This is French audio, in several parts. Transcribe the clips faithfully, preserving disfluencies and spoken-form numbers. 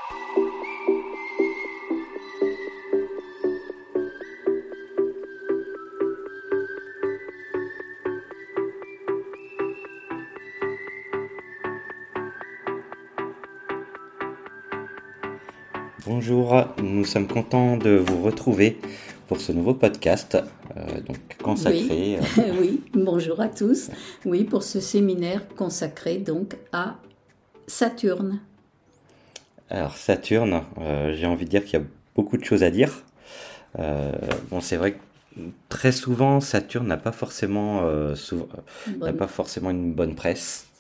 Bonjour, nous sommes contents de vous retrouver pour ce nouveau podcast euh, donc consacré. Oui. Euh... oui, bonjour à tous. Oui, pour ce séminaire consacré donc à Saturne. Alors Saturne, euh, j'ai envie de dire qu'il y a beaucoup de choses à dire. Euh, bon, c'est vrai que très souvent Saturne n'a pas forcément, euh, souvent, n'a pas forcément une bonne presse.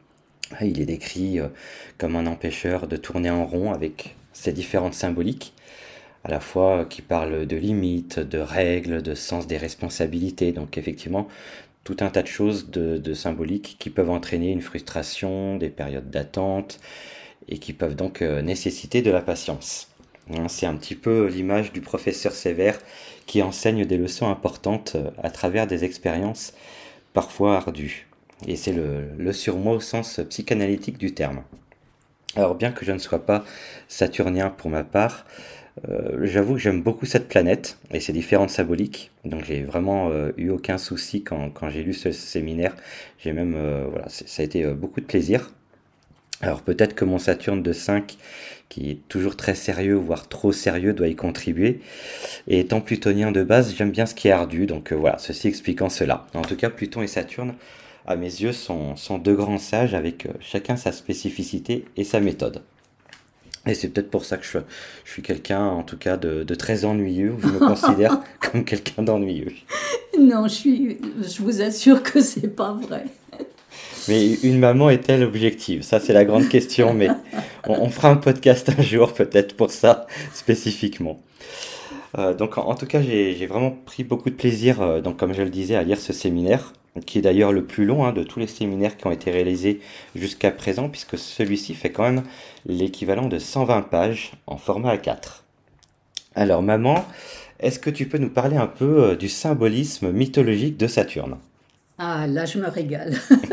Il est décrit euh, comme un empêcheur de tourner en rond avec ses différentes symboliques, à la fois qui parlent de limites, de règles, de sens des responsabilités. Donc effectivement, tout un tas de choses de, de symboliques qui peuvent entraîner une frustration, des périodes d'attente, et qui peuvent donc euh, nécessiter de la patience. Hein, c'est un petit peu l'image du professeur sévère qui enseigne des leçons importantes à travers des expériences parfois ardues. Et c'est le, le surmoi au sens psychanalytique du terme. Alors bien que je ne sois pas saturnien pour ma part, euh, j'avoue que j'aime beaucoup cette planète et ses différentes symboliques. Donc j'ai vraiment euh, eu aucun souci quand, quand j'ai lu ce séminaire. J'ai même, euh, voilà, ça a été euh, beaucoup de plaisir. Alors peut-être que mon Saturne de cinq, qui est toujours très sérieux, voire trop sérieux, doit y contribuer. Et étant plutonien de base, j'aime bien ce qui est ardu. Donc euh, voilà, ceci expliquant cela. En tout cas, Pluton et Saturne, à mes yeux, sont, sont deux grands sages avec euh, chacun sa spécificité et sa méthode. Et c'est peut-être pour ça que je, je suis quelqu'un, en tout cas, de, de très ennuyeux, ou je me considère comme quelqu'un d'ennuyeux. Non, je, suis, je vous assure que c'est pas vrai. Mais une maman est-elle objective ? Ça, c'est la grande question, mais on, on fera un podcast un jour, peut-être, pour ça, spécifiquement. Euh, donc, en, en tout cas, j'ai, j'ai vraiment pris beaucoup de plaisir, euh, donc, comme je le disais, à lire ce séminaire, qui est d'ailleurs le plus long hein, de tous les séminaires qui ont été réalisés jusqu'à présent, puisque celui-ci fait quand même l'équivalent de cent vingt pages en format A quatre. Alors, maman, est-ce que tu peux nous parler un peu du symbolisme mythologique de Saturne ? Ah, là, je me régale.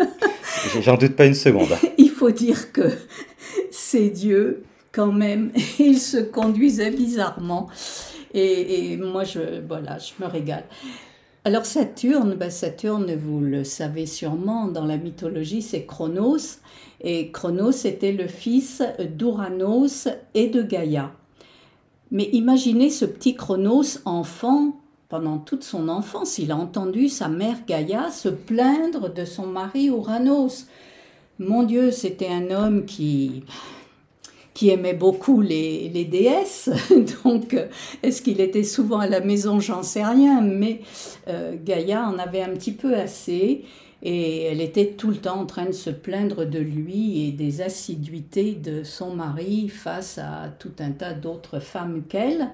J'en doute pas une seconde. Il faut dire que ces dieux, quand même, ils se conduisaient bizarrement. Et, et moi, je, voilà, je me régale. Alors Saturne, ben Saturne, vous le savez sûrement, dans la mythologie, c'est Chronos. Et Chronos était le fils d'Ouranos et de Gaïa. Mais imaginez ce petit Chronos, enfant, pendant toute son enfance, il a entendu sa mère Gaïa se plaindre de son mari Ouranos. Mon Dieu, c'était un homme qui... qui aimait beaucoup les, les déesses, donc est-ce qu'il était souvent à la maison, j'en sais rien, mais euh, Gaïa en avait un petit peu assez, et elle était tout le temps en train de se plaindre de lui et des assiduités de son mari face à tout un tas d'autres femmes qu'elle.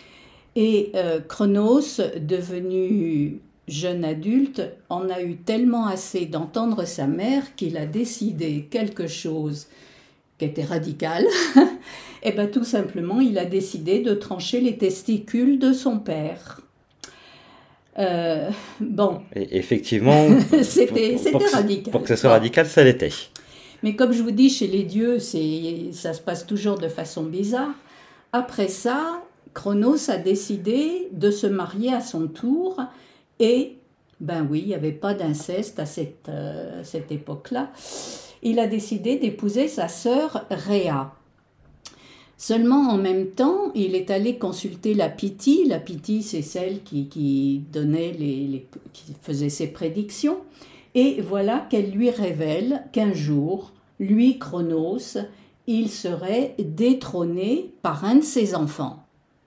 Et euh, Chronos, devenu jeune adulte, en a eu tellement assez d'entendre sa mère qu'il a décidé quelque chose qui était radical, et bien tout simplement, il a décidé de trancher les testicules de son père. Euh, bon. Et effectivement, c'était, pour, c'était pour radical. Pour que ce soit radical, ça l'était. Mais comme je vous dis, chez les dieux, c'est, ça se passe toujours de façon bizarre. Après ça, Chronos a décidé de se marier à son tour, et ben oui, il n'y avait pas d'inceste à cette, euh, cette époque-là. Il a décidé d'épouser sa sœur Rhéa. Seulement, en même temps, il est allé consulter la Pythie. La Pythie, c'est celle qui, qui, donnait les, les, qui faisait ses prédictions. Et voilà qu'elle lui révèle qu'un jour, lui, Chronos, il serait détrôné par un de ses enfants.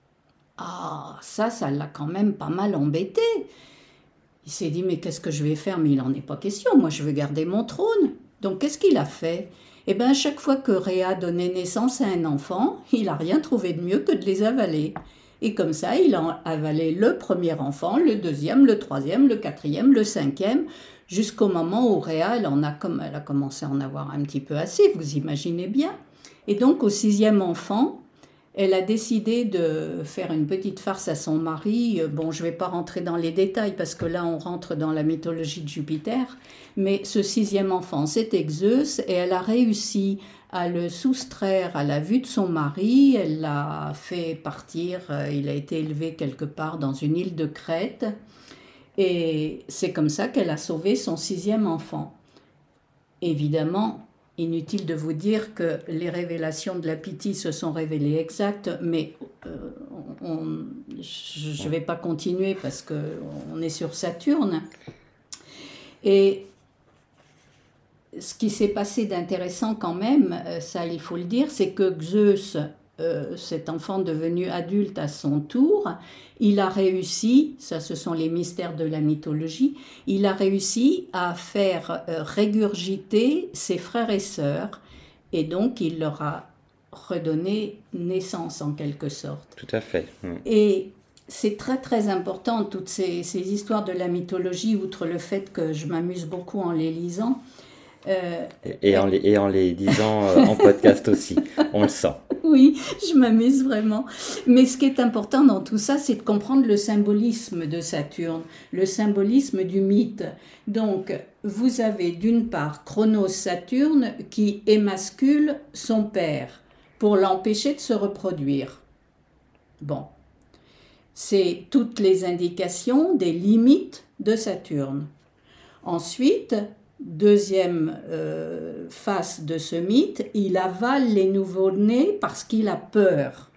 Ah, ça, ça l'a quand même pas mal embêté. Il s'est dit, mais qu'est-ce que je vais faire ? Mais il n'en est pas question, moi je veux garder mon trône. Donc qu'est-ce qu'il a fait ? Eh bien, à chaque fois que Rhéa donnait naissance à un enfant, il n'a rien trouvé de mieux que de les avaler. Et comme ça, il a avalé le premier enfant, le deuxième, le troisième, le quatrième, le cinquième, jusqu'au moment où Rhéa, elle, en a, comme, elle a commencé à en avoir un petit peu assez, vous imaginez bien. Et donc, au sixième enfant, elle a décidé de faire une petite farce à son mari. Bon, je ne vais pas rentrer dans les détails parce que là, on rentre dans la mythologie de Jupiter. Mais ce sixième enfant, c'était Zeus et elle a réussi à le soustraire à la vue de son mari. Elle l'a fait partir, il a été élevé quelque part dans une île de Crète. Et c'est comme ça qu'elle a sauvé son sixième enfant. Évidemment, inutile de vous dire que les révélations de la Pythie se sont révélées exactes, mais euh, on, je ne vais pas continuer parce qu'on est sur Saturne. Et ce qui s'est passé d'intéressant quand même, ça il faut le dire, c'est que Zeus, euh, cet enfant devenu adulte à son tour, il a réussi, ça ce sont les mystères de la mythologie, il a réussi à faire euh, régurgiter ses frères et sœurs, et donc il leur a redonné naissance en quelque sorte. Tout à fait. Mmh. Et c'est très très important, toutes ces, ces histoires de la mythologie, outre le fait que je m'amuse beaucoup en les lisant. Euh, et, et, en les, et en les disant euh, en podcast aussi, on le sent. Oui, je m'amuse vraiment. Mais ce qui est important dans tout ça, c'est de comprendre le symbolisme de Saturne, le symbolisme du mythe. Donc, vous avez d'une part Chronos Saturne qui émascule son père pour l'empêcher de se reproduire. Bon, c'est toutes les indications des limites de Saturne. Ensuite, deuxième euh, face de ce mythe, il avale les nouveau-nés parce qu'il a peur.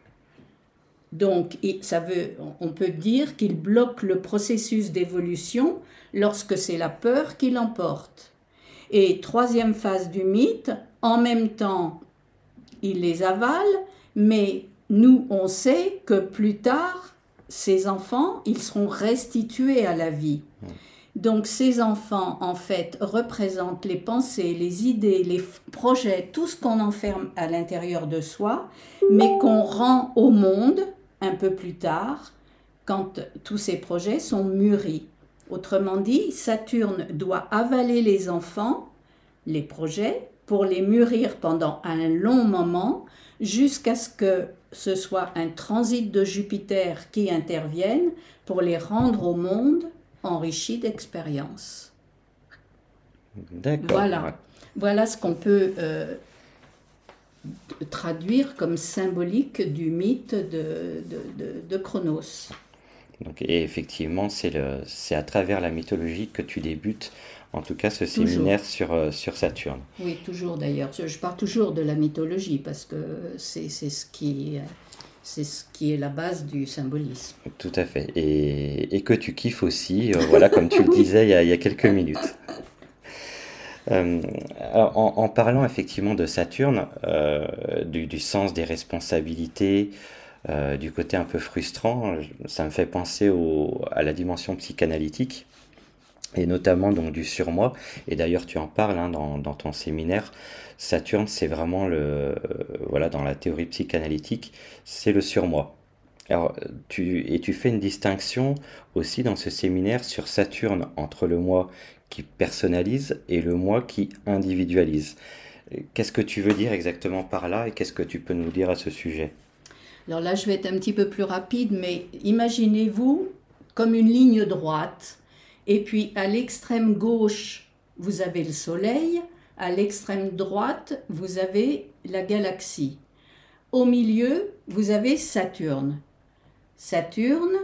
Donc, ça veut, on peut dire qu'il bloque le processus d'évolution lorsque c'est la peur qui l'emporte. Et troisième phase du mythe, en même temps, il les avale, mais nous, on sait que plus tard, ces enfants, ils seront restitués à la vie. Donc ces enfants, en fait, représentent les pensées, les idées, les projets, tout ce qu'on enferme à l'intérieur de soi, mais qu'on rend au monde un peu plus tard, quand tous ces projets sont mûris. Autrement dit, Saturne doit avaler les enfants, les projets, pour les mûrir pendant un long moment, jusqu'à ce que ce soit un transit de Jupiter qui intervienne pour les rendre au monde enrichi d'expérience. D'accord. Voilà, voilà ce qu'on peut euh, traduire comme symbolique du mythe de, de, de, de Chronos. Donc, et effectivement, c'est, le, c'est à travers la mythologie que tu débutes, en tout cas, ce séminaire sur, euh, sur Saturne. Oui, toujours d'ailleurs. Je parle toujours de la mythologie parce que c'est, c'est ce qui... C'est ce qui est la base du symbolisme. Tout à fait. Et, et que tu kiffes aussi, euh, voilà, comme tu le disais il y a, il y a quelques minutes. Euh, alors, en, en parlant effectivement de Saturne, euh, du, du sens des responsabilités, euh, du côté un peu frustrant, ça me fait penser au, à la dimension psychanalytique, et notamment donc du surmoi. Et d'ailleurs, tu en parles hein, dans, dans ton séminaire. Saturne, c'est vraiment le, euh, voilà, dans la théorie psychanalytique, c'est le surmoi. Alors, tu, et tu fais une distinction aussi dans ce séminaire sur Saturne entre le moi qui personnalise et le moi qui individualise. Qu'est-ce que tu veux dire exactement par là et qu'est-ce que tu peux nous dire à ce sujet ? Alors là, je vais être un petit peu plus rapide, mais imaginez-vous comme une ligne droite. Et puis à l'extrême gauche, vous avez le Soleil, à l'extrême droite, vous avez la galaxie. Au milieu, vous avez Saturne. Saturne,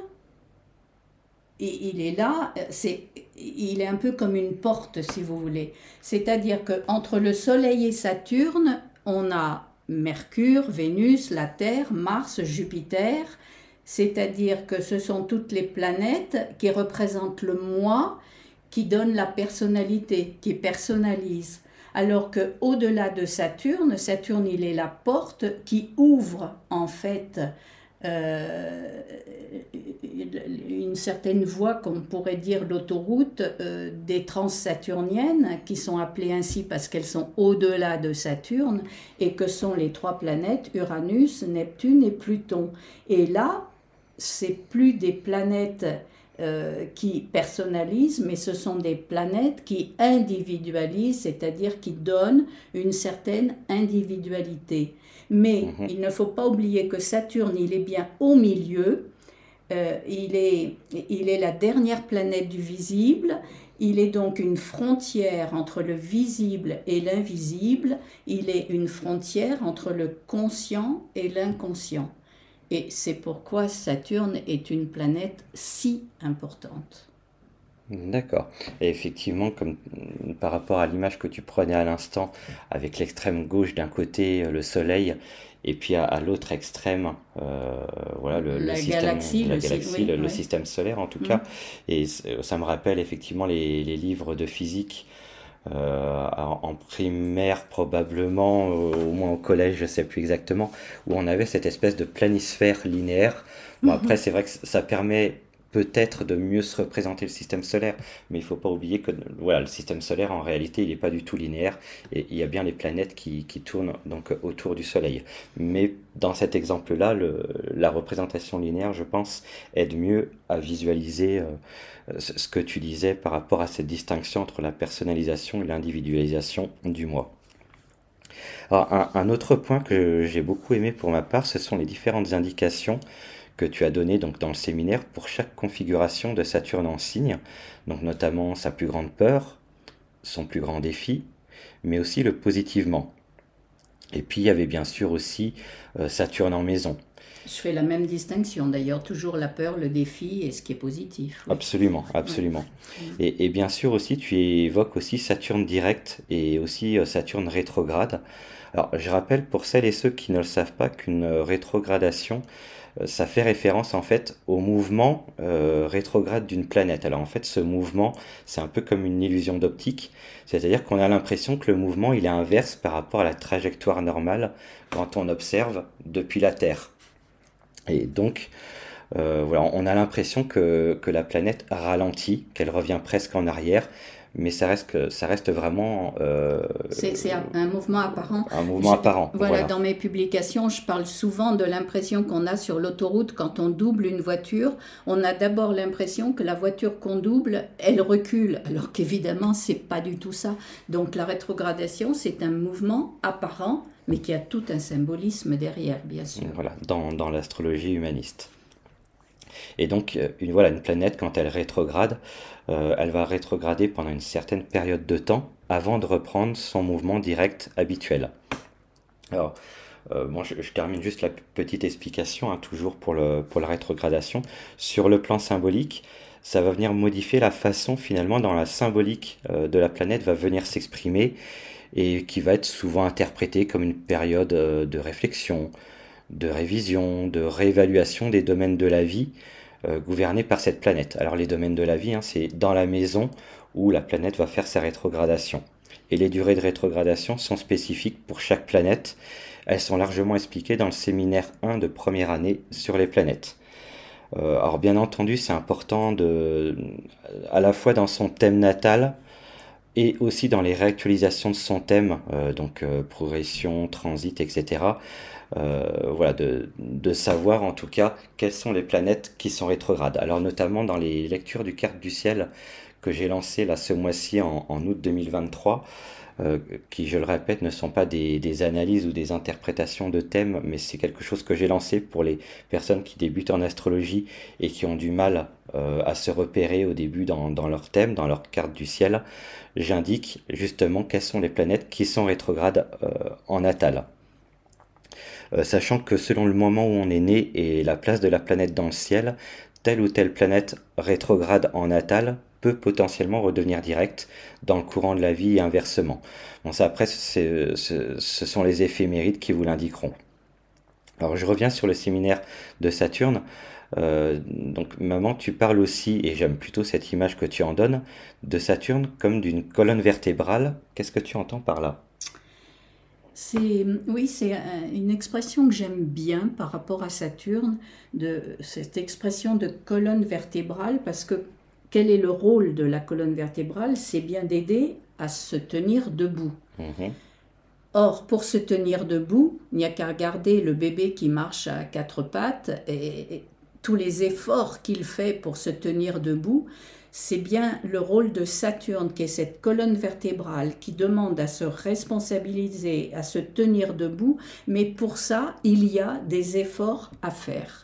et il est là, c'est, il est un peu comme une porte, si vous voulez. C'est-à-dire qu'entre le Soleil et Saturne, on a Mercure, Vénus, la Terre, Mars, Jupiter. C'est-à-dire que ce sont toutes les planètes qui représentent le moi, qui donnent la personnalité, qui personnalisent. Alors qu'au-delà de Saturne, Saturne, il est la porte qui ouvre en fait euh, une certaine voie, qu'on pourrait dire l'autoroute euh, des transsaturniennes, qui sont appelées ainsi parce qu'elles sont au-delà de Saturne, et que sont les trois planètes, Uranus, Neptune et Pluton. Et là, c'est plus des planètes euh, qui personnalisent, mais ce sont des planètes qui individualisent, c'est-à-dire qui donnent une certaine individualité. Mais Mhm. il ne faut pas oublier que Saturne, il est bien au milieu. Euh, il est, il est la dernière planète du visible. Il est donc une frontière entre le visible et l'invisible. Il est une frontière entre le conscient et l'inconscient. Et c'est pourquoi Saturne est une planète si importante. D'accord. Et effectivement, comme mm, par rapport à l'image que tu prenais à l'instant, avec l'extrême gauche d'un côté, euh, le Soleil, et puis à, à l'autre extrême, euh, voilà, le, le La système, galaxie, la le, si- galaxie, oui, le, le oui. système solaire en tout Hmm. cas. Et c- ça me rappelle effectivement les, les livres de physique euh, en, en primaire probablement, euh, au moins au collège, je sais plus exactement, où on avait cette espèce de planisphère linéaire. Bon, après, c'est vrai que ça permet peut-être de mieux se représenter le système solaire, mais il faut pas oublier que voilà, le système solaire, en réalité, il n'est pas du tout linéaire, et il y a bien les planètes qui, qui tournent donc autour du Soleil. Mais dans cet exemple-là, le- la représentation linéaire, je pense, aide mieux à visualiser euh, ce ce que tu disais par rapport à cette distinction entre la personnalisation et l'individualisation du moi. Alors, un, un autre point que j'ai beaucoup aimé pour ma part, ce sont les différentes indications que tu as données donc dans le séminaire pour chaque configuration de Saturne en signe, donc notamment sa plus grande peur, son plus grand défi, mais aussi le positivement. Et puis il y avait bien sûr aussi euh, Saturne en maison. Je fais la même distinction d'ailleurs, toujours la peur, le défi et ce qui est positif, oui. Absolument, Ouais. absolument. Et, et bien sûr aussi, tu évoques aussi Saturne direct et aussi euh, Saturne rétrograde. Alors, je rappelle pour celles et ceux qui ne le savent pas qu'une euh, rétrogradation, euh, ça fait référence en fait au mouvement euh, rétrograde d'une planète. Alors en fait, ce mouvement, c'est un peu comme une illusion d'optique, c'est-à-dire qu'on a l'impression que le mouvement, il est inverse par rapport à la trajectoire normale quand on observe depuis la Terre. Et donc, euh, voilà, on a l'impression que, que la planète ralentit, qu'elle revient presque en arrière, mais ça reste, que- ça reste vraiment euh, C'est c'est un, un mouvement apparent. un mouvement Je- apparent. voilà, Voilà. dans mes publications, je parle souvent de l'impression qu'on a sur l'autoroute quand on double une voiture. On a d'abord l'impression que la voiture qu'on double, elle recule, alors qu'évidemment, c'est pas du tout ça. Donc la rétrogradation, c'est un mouvement apparent, mais qui a tout un symbolisme derrière, bien sûr. Voilà, dans, dans l'astrologie humaniste. Et donc, euh, une, voilà, une planète, quand elle rétrograde, euh, elle va rétrograder pendant une certaine période de temps avant de reprendre son mouvement direct habituel. Alors, euh, bon, je, je termine juste la petite explication, hein, toujours pour, le, pour la rétrogradation. Sur le plan symbolique, ça va venir modifier la façon finalement dont la symbolique euh, de la planète va venir s'exprimer et qui va être souvent interprétée comme une période euh, de réflexion, de révision, de réévaluation des domaines de la vie euh, gouvernés par cette planète. Alors les domaines de la vie, hein, c'est dans la maison où la planète va faire sa rétrogradation. Et les durées de rétrogradation sont spécifiques pour chaque planète. Elles sont largement expliquées dans le séminaire un de première année sur les planètes. Euh, alors bien entendu, c'est important de, à la fois dans son thème natal et aussi dans les réactualisations de son thème, euh, donc euh, progression, transit, et cetera. Euh, voilà, de, de savoir en tout cas quelles sont les planètes qui sont rétrogrades. Alors notamment dans les lectures du Carte du Ciel que j'ai lancé là ce mois-ci en, en août deux mille vingt-trois, euh, qui je le répète ne sont pas des, des analyses ou des interprétations de thèmes, mais c'est quelque chose que j'ai lancé pour les personnes qui débutent en astrologie et qui ont du mal euh, à se repérer au début dans, dans leur thème, dans leur carte du ciel. J'indique justement quelles sont les planètes qui sont rétrogrades euh, en natal. Euh, sachant que selon le moment où on est né et la place de la planète dans le ciel, telle ou telle planète rétrograde en natal peut potentiellement redevenir directe dans le courant de la vie et inversement. Bon, ça après, c'est- ce ce sont les éphémérides qui vous l'indiqueront. Alors je reviens sur le séminaire de Saturne. Euh, donc maman, tu parles aussi, et j'aime plutôt cette image que tu en donnes, de Saturne comme d'une colonne vertébrale. Qu'est-ce que tu entends par là? C'est, oui, c'est un- une expression que j'aime bien par rapport à Saturne, de cette expression de colonne vertébrale, parce que quel est le rôle de la colonne vertébrale? C'est bien d'aider à se tenir debout. Mhm. Or, pour se tenir debout, il n'y a qu'à regarder le bébé qui marche à quatre pattes et, et tous les efforts qu'il fait pour se tenir debout, c'est bien le rôle de Saturne, qui est cette colonne vertébrale qui demande à se responsabiliser, à se tenir debout, mais pour ça, il y a des efforts à faire.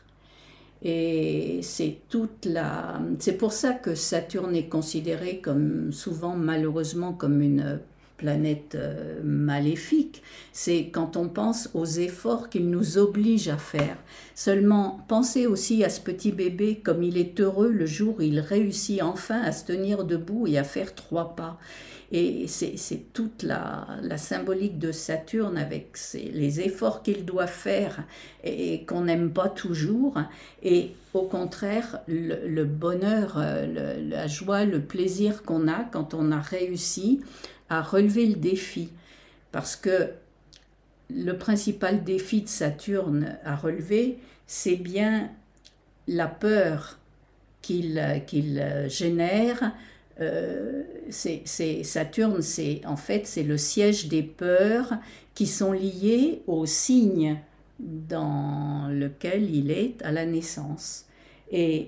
Et c'est toute la... c'est pour ça que Saturne est considéré comme souvent, malheureusement, comme une planète euh, maléfique. C'est quand on pense aux efforts qu'il nous oblige à faire. Seulement, pensez aussi à ce petit bébé, comme il est heureux le jour où il réussit enfin à se tenir debout et à faire trois pas. Et c'est, c'est toute la, la symbolique de Saturne avec ses, les efforts qu'il doit faire et, et qu'on n'aime pas toujours. Et au contraire, le, le bonheur, le, la joie, le plaisir qu'on a quand on a réussi à relever le défi. Parce que le principal défi de Saturne à relever, c'est bien la peur qu'il, qu'il génère. Euh, c'est, c'est, Saturne, c'est, en fait, c'est le siège des peurs qui sont liées au signe dans lequel il est à la naissance. Et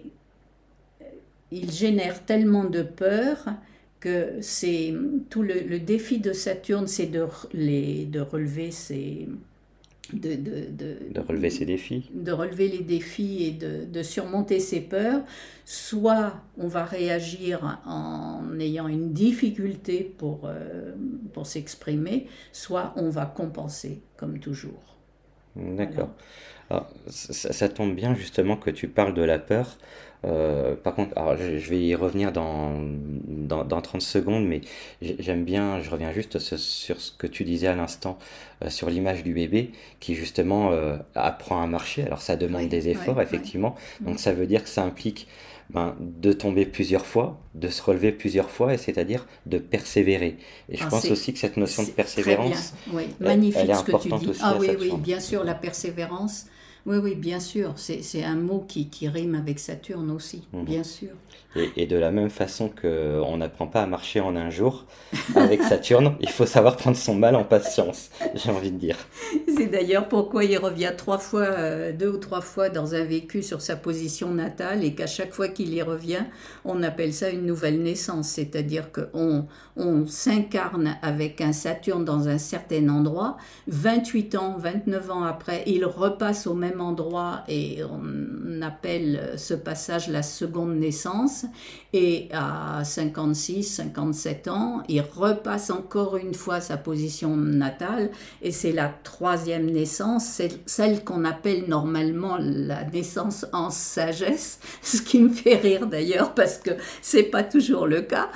il génère tellement de peurs que c'est tout le, le défi de Saturne, c'est de, les, de relever ses... De, de, de, de relever ses défis. De relever les défis et de, de surmonter ses peurs. Soit on va réagir en ayant une difficulté pour, euh, pour s'exprimer, soit on va compenser, comme toujours. D'accord. Alors, ça, ça tombe bien justement que tu parles de la peur. Euh, par contre, alors, je, je vais y revenir dans, dans, dans trente secondes, mais j'aime bien, je reviens juste sur, sur ce que tu disais à l'instant, euh, sur l'image du bébé qui justement euh, apprend à marcher. Alors ça demande Oui, des efforts, oui, effectivement. oui. Donc ça veut dire que ça implique ben, de tomber plusieurs fois, de se relever plusieurs fois, et c'est-à-dire de persévérer. Et je Ah, pense c'est- aussi que cette notion de C'est très persévérance, bien, oui, elle, magnifique elle est ce que tu importante dis. aussi Ah à oui, oui, Saturne. bien sûr, la persévérance. Oui, oui, bien sûr. C'est, c'est un mot qui, qui rime avec Saturne aussi, Mhm. bien sûr. Et, et de la même façon qu'on n'apprend pas à marcher en un jour, avec Saturne, il faut savoir prendre son mal en patience, j'ai envie de dire. C'est d'ailleurs pourquoi il revient trois fois, euh, deux ou trois fois dans un vécu sur sa position natale et qu'à chaque fois qu'il y revient, on appelle ça une nouvelle naissance. C'est-à-dire qu'on on s'incarne avec un Saturne dans un certain endroit. vingt-huit ans, vingt-neuf ans après, il repasse au même endroit et on appelle ce passage la seconde naissance. Et à cinquante-six, cinquante-sept ans, il repasse encore une fois sa position natale et c'est la troisième naissance, c'est celle qu'on appelle normalement la naissance en sagesse, ce qui me fait rire d'ailleurs parce que c'est pas toujours le cas.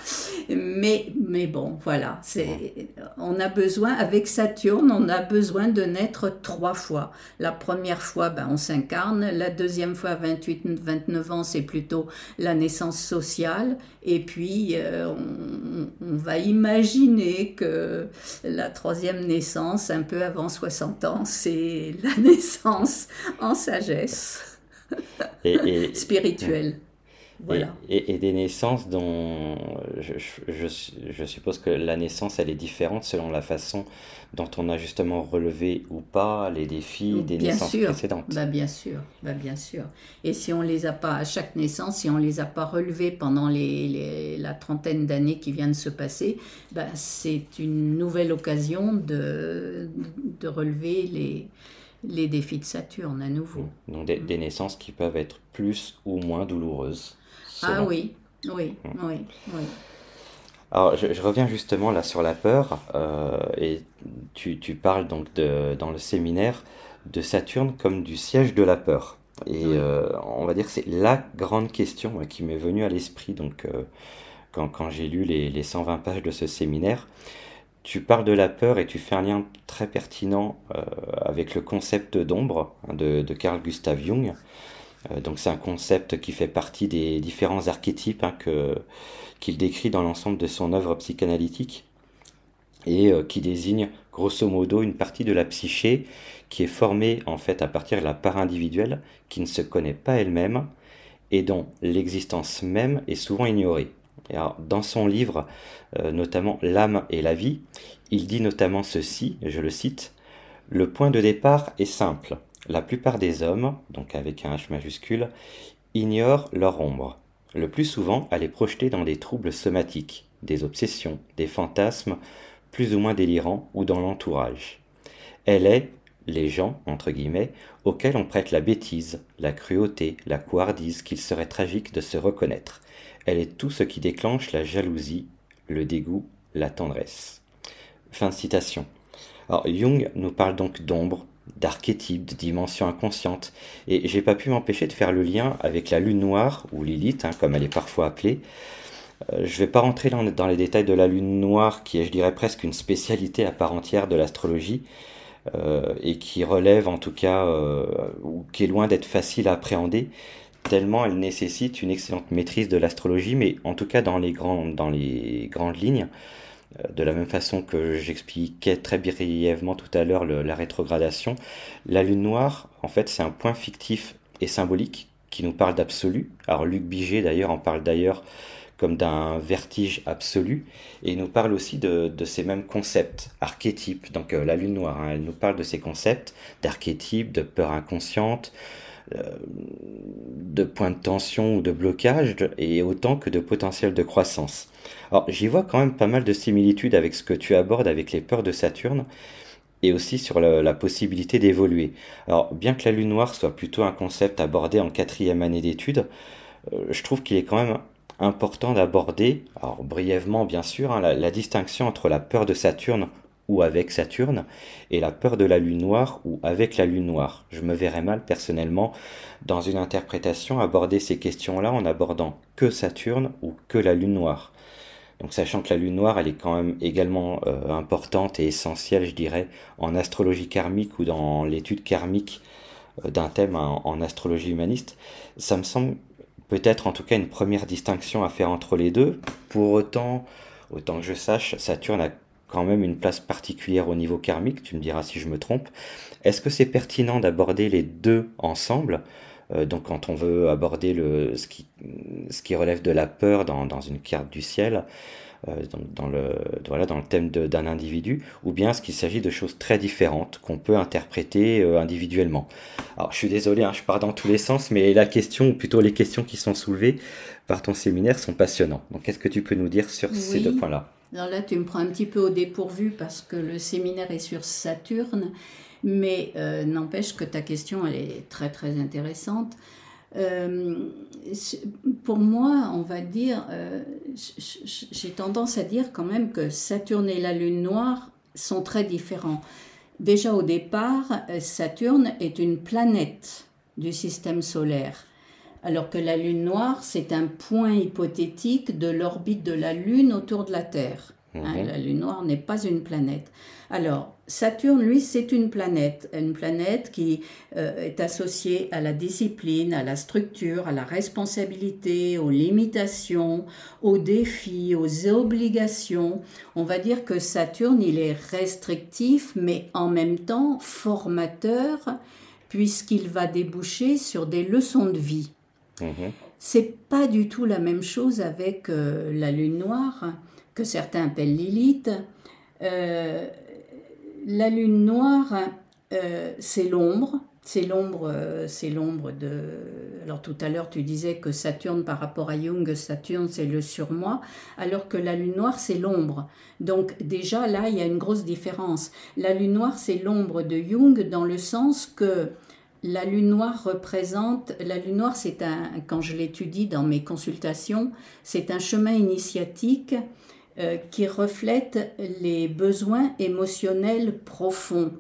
Mais, mais bon, voilà, c'est, on a besoin, avec Saturne, on a besoin de naître trois fois. La première fois, ben, on s'incarne, la deuxième fois, vingt-huit, vingt-neuf ans, c'est plutôt la naissance sociale, et puis euh, on, on va imaginer que la troisième naissance, un peu avant soixante ans, c'est la naissance en sagesse Et, et, spirituelle. et, Voilà. et- et des naissances dont je, je, je- je suppose que la naissance, elle est différente selon la façon dont on a justement relevé ou pas les défis des Bien naissances sûr, précédentes. bah bien sûr, bah bien sûr. Et si on les a pas à chaque naissance, si on les a pas relevés pendant les, les- la trentaine d'années qui vient de se passer, bah c'est une nouvelle occasion de, de relever les, les défis de Saturne à nouveau. Donc des, des naissances qui peuvent être plus ou moins douloureuses, Ah selon. oui, oui, oui, oui. Alors, je, je reviens justement là sur la peur, euh, et tu, tu parles donc de, dans le séminaire de Saturne comme du siège de la peur. Et Oui. euh, on va dire que c'est la grande question euh, qui m'est venue à l'esprit donc, euh, quand, quand j'ai lu les, les cent vingt pages de ce séminaire. Tu parles de la peur et tu fais un lien très pertinent euh, avec le concept d'ombre hein, de, de Carl Gustav Jung. Euh, donc c'est un concept qui fait partie des différents archétypes hein, que, qu'il décrit dans l'ensemble de son œuvre psychanalytique et euh, qui désigne grosso modo une partie de la psyché qui est formée en fait à partir de la part individuelle qui ne se connaît pas elle-même et dont l'existence même est souvent ignorée. Et alors, dans son livre, euh, notamment L'âme et la vie, il dit notamment ceci, je le cite, « Le point de départ est simple. la plupart des hommes, donc avec un H majuscule, ignorent leur ombre. Le plus souvent, elle est projetée dans des troubles somatiques, des obsessions, des fantasmes plus ou moins délirants ou dans l'entourage. Elle est les gens, entre guillemets, auxquels on prête la bêtise, la cruauté, la couardise qu'il serait tragique de se reconnaître. Elle est tout ce qui déclenche la jalousie, le dégoût, la tendresse. Fin de citation. Alors Jung nous parle donc d'ombre, d'archétypes, de dimensions inconscientes, et j'ai pas pu m'empêcher de faire le lien avec la lune noire, ou Lilith, hein, comme elle est parfois appelée. Euh, je vais pas rentrer dans, dans les détails de la lune noire, qui est, je dirais, presque une spécialité à part entière de l'astrologie, euh, et qui relève en tout cas, euh, ou qui est loin d'être facile à appréhender, tellement elle nécessite une excellente maîtrise de l'astrologie, mais en tout cas dans les, grands, dans les grandes lignes, de la même façon que j'expliquais très brièvement tout à l'heure le, la rétrogradation, la lune noire, en fait, c'est un point fictif et symbolique qui nous parle d'absolu. Alors Luc Biget d'ailleurs en parle d'ailleurs comme d'un vertige absolu, et il nous parle aussi de, de ces mêmes concepts, archétypes. Donc euh, la lune noire, hein, elle nous parle de ces concepts, d'archétypes, de peur inconsciente, euh, de points de tension ou de blocage, et autant que de potentiel de croissance. Alors j'y vois quand même pas mal de similitudes avec ce que tu abordes avec les peurs de Saturne, et aussi sur la, la possibilité d'évoluer. Alors bien que la lune noire soit plutôt un concept abordé en quatrième année d'études, euh, je trouve qu'il est quand même important d'aborder, alors brièvement bien sûr, hein, la, la distinction entre la peur de Saturne ou avec Saturne et la peur de la lune noire ou avec la lune noire. Je me verrais mal personnellement dans une interprétation aborder ces questions-là en abordant que Saturne ou que la lune noire. Donc sachant que la lune noire, elle est quand même également euh, importante et essentielle, je dirais, en astrologie karmique ou dans l'étude karmique euh, d'un thème en, en astrologie humaniste, ça me semble peut-être en tout cas une première distinction à faire entre les deux. Pour autant, autant que je sache, Saturne a quand même une place particulière au niveau karmique, tu me diras si je me trompe. Est-ce que c'est pertinent d'aborder les deux ensemble ? Euh, donc quand on veut aborder le, ce, qui, ce qui relève de la peur dans, dans une carte du ciel, euh, dans, dans, le, voilà, dans le thème de, d'un individu, ou bien est-ce qu'il s'agit de choses très différentes qu'on peut interpréter euh, individuellement. Alors je suis désolé, hein, je pars dans tous les sens, mais la question, ou plutôt les questions qui sont soulevées par ton séminaire sont passionnantes. Donc qu'est-ce que tu peux nous dire sur Oui. ces deux points-là ? Alors là, tu me prends un petit peu au dépourvu parce que le séminaire est sur Saturne, mais euh, n'empêche que ta question, elle est très très intéressante. Euh, pour moi, on va dire, euh, j'ai tendance à dire quand même que Saturne et la Lune noire sont très différents. Déjà au départ, Saturne est une planète du système solaire, alors que la Lune noire, c'est un point hypothétique de l'orbite de la Lune autour de la Terre. Mmh. Hein, la Lune noire n'est pas une planète. Alors, Saturne, lui, c'est une planète, une planète qui euh, est associée à la discipline, à la structure, à la responsabilité, aux limitations, aux défis, aux obligations. On va dire que Saturne, il est restrictif, mais en même temps formateur, puisqu'il va déboucher sur des leçons de vie. Mmh. C'est pas du tout la même chose avec euh, la Lune noire, que certains appellent Lilith. Euh, la Lune noire, euh, c'est l'ombre, c'est l'ombre, euh, c'est l'ombre de... Alors tout à l'heure, tu disais que Saturne, par rapport à Jung, Saturne, c'est le surmoi, alors que la Lune noire, c'est l'ombre. Donc déjà, là, il y a une grosse différence. La Lune noire, c'est l'ombre de Jung, dans le sens que la Lune noire représente... La Lune noire, c'est un... Quand je l'étudie dans mes consultations, c'est un chemin initiatique euh, qui reflète les besoins émotionnels profonds.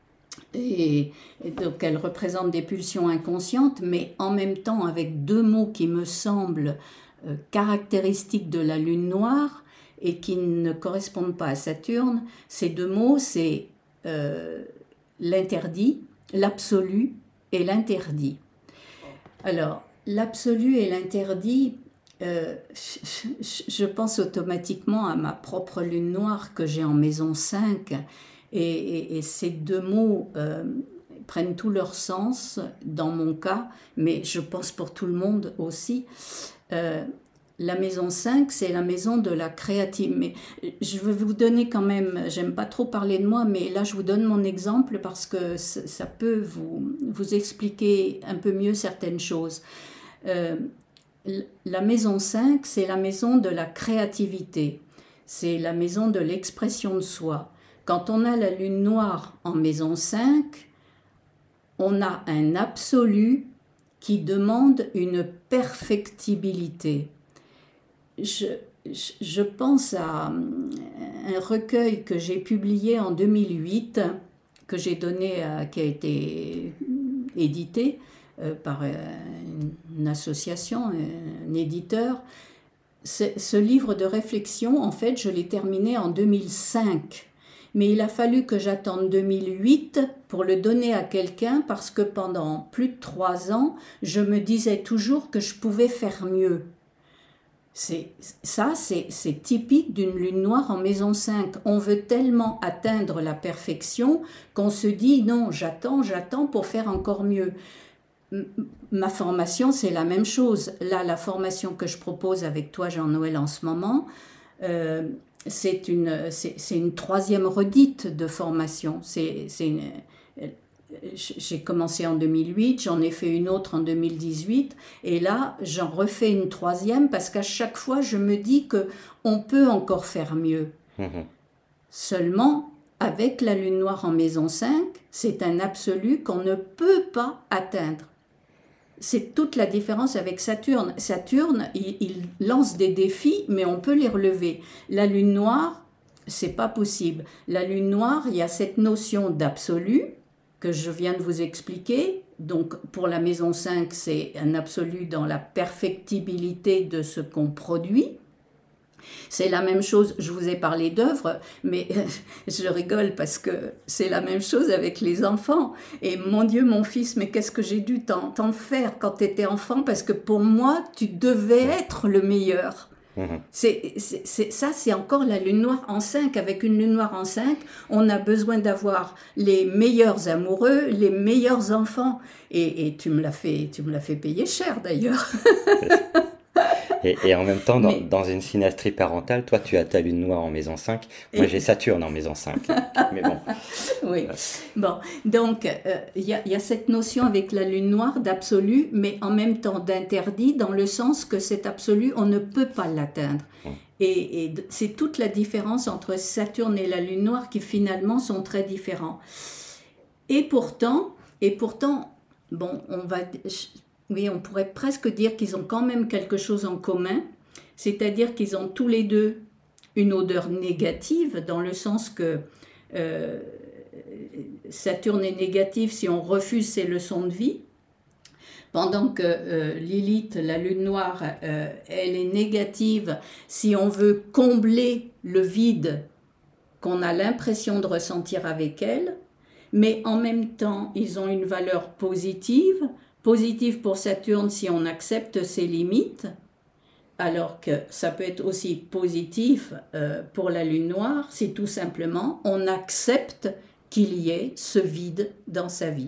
Et, et donc, elle représente des pulsions inconscientes, mais en même temps, avec deux mots qui me semblent euh, caractéristiques de la Lune noire et qui ne correspondent pas à Saturne. Ces deux mots, c'est euh, l'interdit, l'absolu et l'interdit. Alors, l'absolu et l'interdit, euh, je, je pense automatiquement à ma propre Lune noire que j'ai en maison cinq. Et, et, et ces deux mots euh, prennent tout leur sens dans mon cas, mais je pense pour tout le monde aussi. Euh, la maison cinq, c'est la maison de la créativité. Mais je vais vous donner quand même, j'aime pas trop parler de moi, mais là je vous donne mon exemple parce que ça peut vous, vous expliquer un peu mieux certaines choses. Euh, la maison cinq, c'est la maison de la créativité. C'est la maison de l'expression de soi. Quand on a la lune noire en maison cinq, on a un absolu qui demande une perfectibilité. Je, je, je pense à un recueil que j'ai publié en deux mille huit, que j'ai donné, à, qui a été édité euh, par une, une association, un, un éditeur. C'est, ce livre de réflexion, en fait, je l'ai terminé en deux mille cinq. Mais il a fallu que j'attende deux mille huit pour le donner à quelqu'un parce que pendant plus de trois ans, je me disais toujours que je pouvais faire mieux. C'est, ça, c'est, c'est typique d'une lune noire en maison cinq. On veut tellement atteindre la perfection qu'on se dit non, j'attends, j'attends pour faire encore mieux. Ma formation, c'est la même chose. Là, la formation que je propose avec toi, Jean-Noël, en ce moment, euh, c'est une, c'est, c'est une troisième redite de formation. C'est, c'est une, j'ai commencé en deux mille huit, j'en ai fait une autre en deux mille dix-huit, et là, j'en refais une troisième parce qu'à chaque fois, je me dis qu'on peut encore faire mieux. Mmh. Seulement, avec la lune noire en maison cinq, c'est un absolu qu'on ne peut pas atteindre. C'est toute la différence avec Saturne. Saturne, il, il lance des défis, mais on peut les relever. La lune noire, c'est pas possible. La lune noire, il y a cette notion d'absolu que je viens de vous expliquer. Donc, pour la maison cinq, c'est un absolu dans la perfectibilité de ce qu'on produit. C'est la même chose, je vous ai parlé d'œuvres, mais je rigole parce que c'est la même chose avec les enfants. Et mon Dieu, mon fils, mais qu'est-ce que j'ai dû t'en, t'en faire quand tu étais enfant, parce que pour moi, tu devais être le meilleur. Mmh. C'est, c'est, c'est, ça, c'est encore la lune noire en cinq. Avec une lune noire en cinq, on a besoin d'avoir les meilleurs amoureux, les meilleurs enfants. Et, et tu me l'as fait, tu me l'as fait payer cher d'ailleurs. Et, et en même temps, dans, Mais... dans une synastrie parentale, toi, tu as ta lune noire en maison cinq. Moi, et... j'ai Saturne en maison cinq. Mais bon. Oui. Bon, donc, il euh, y, y a cette notion avec la lune noire d'absolu, mais en même temps d'interdit, dans le sens que cet absolu, on ne peut pas l'atteindre. Hum. Et, et c'est toute la différence entre Saturne et la lune noire qui, finalement, sont très différents. Et pourtant, et pourtant, bon, on va... Oui, on pourrait presque dire qu'ils ont quand même quelque chose en commun, c'est-à-dire qu'ils ont tous les deux une odeur négative, dans le sens que euh, Saturne est négatif si on refuse ses leçons de vie, pendant que euh, Lilith, la lune noire, euh, elle est négative si on veut combler le vide qu'on a l'impression de ressentir avec elle, mais en même temps, ils ont une valeur positive. Positif pour Saturne si on accepte ses limites, alors que ça peut être aussi positif euh, pour la lune noire si tout simplement on accepte qu'il y ait ce vide dans sa vie.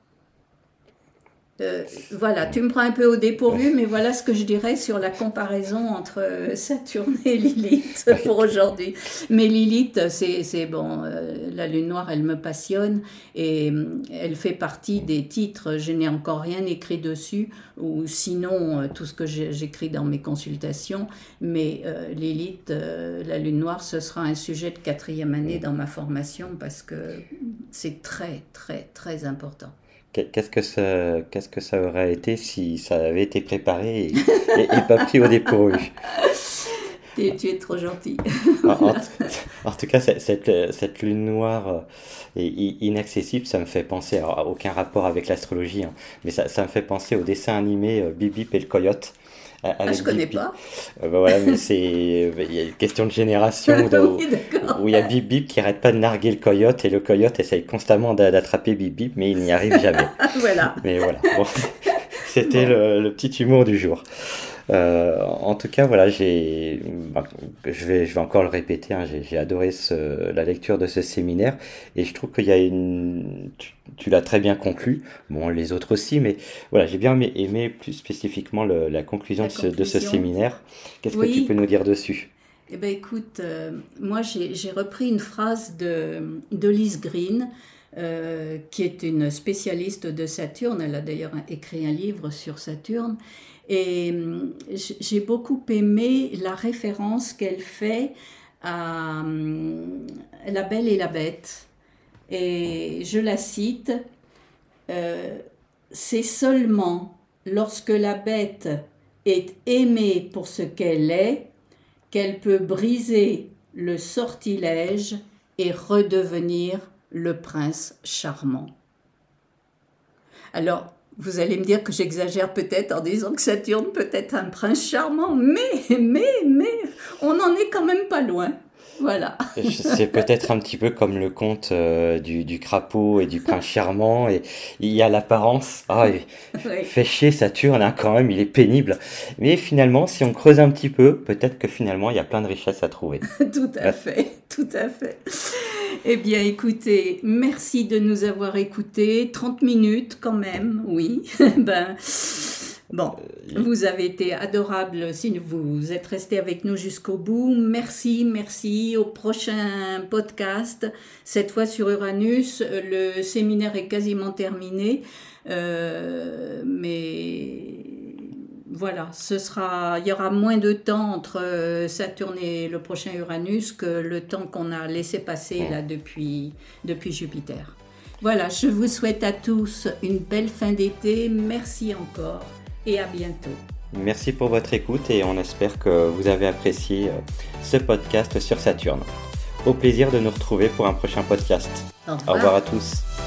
Euh, voilà, tu me prends un peu au dépourvu, mais voilà ce que je dirais sur la comparaison entre Saturne et Lilith pour aujourd'hui. Mais Lilith, c'est, c'est bon, euh, la lune noire, elle me passionne et euh, elle fait partie des titres, je n'ai encore rien écrit dessus, ou sinon euh, tout ce que j'écris dans mes consultations, mais euh, Lilith, euh, la lune noire, ce sera un sujet de quatrième année dans ma formation parce que c'est très, très, très important. Qu'est-ce que, ça, qu'est-ce que ça aurait été si ça avait été préparé et, et, et pas pris au dépourvu? tu, tu es trop gentil. en, en, en tout cas, cette, cette lune noire est inaccessible. Ça me fait penser, alors, aucun rapport avec l'astrologie, hein, mais ça, ça me fait penser au dessin animé euh, Bip Bip et le coyote. Ah, je connais Bip, pas. Euh, bah voilà, mais c'est il y a une question de génération où, oui, où il y a Bip Bip qui arrête pas de narguer le coyote et le coyote essaye constamment d'attraper Bip Bip, mais il n'y arrive jamais. Voilà. Mais voilà. Bon, c'était bon. le, le petit humour du jour. Euh, en tout cas, voilà, j'ai, bah, je vais, je vais encore le répéter, hein, j'ai, j'ai adoré ce, la lecture de ce séminaire et je trouve qu'il y a une, tu, tu l'as très bien conclu, bon, les autres aussi, mais voilà, j'ai bien aimé, aimé plus spécifiquement le- la conclusion La de ce, de ce conclusion. séminaire. Qu'est-ce que tu peux Oui, nous dire dessus? eh ben écoute, euh, moi j'ai j'ai repris une phrase de, de Lise Green, euh, qui est une spécialiste de Saturne. Elle a d'ailleurs écrit un livre sur Saturne. Et hum, j- j'ai beaucoup aimé la référence qu'elle fait à hum, La Belle et la Bête. Et je la cite, euh, c'est seulement lorsque la bête est aimée pour ce qu'elle est qu'elle peut briser le sortilège et redevenir le prince charmant. Alors, vous allez me dire que j'exagère peut-être en disant que Saturne peut être un prince charmant, mais, mais, mais, on n'en est quand même pas loin. Voilà. C'est peut-être un petit peu comme le conte euh, du, du crapaud et du prince charmant, et il y a l'apparence, ah, il Oui, fait chier Saturne, hein, quand même, il est pénible. Mais finalement, si on creuse un petit peu, peut-être que finalement, il y a plein de richesses à trouver. tout à Ouais. fait, tout à fait. Eh bien, écoutez, merci de nous avoir écoutés. trente minutes quand même, oui. Ben, bon, vous avez été adorables si vous êtes restés avec nous jusqu'au bout. Merci, merci. Au prochain podcast, cette fois sur Uranus. Le séminaire est quasiment terminé. Euh, mais voilà, ce sera, il y aura moins de temps entre euh, Saturne et le prochain Uranus que le temps qu'on a laissé passer là depuis, depuis Jupiter. Voilà, je vous souhaite à tous une belle fin d'été. Merci encore et à bientôt. Merci pour votre écoute et on espère que vous avez apprécié euh, ce podcast sur Saturne. Au plaisir de nous retrouver pour un prochain podcast. Au Au revoir. revoir à tous.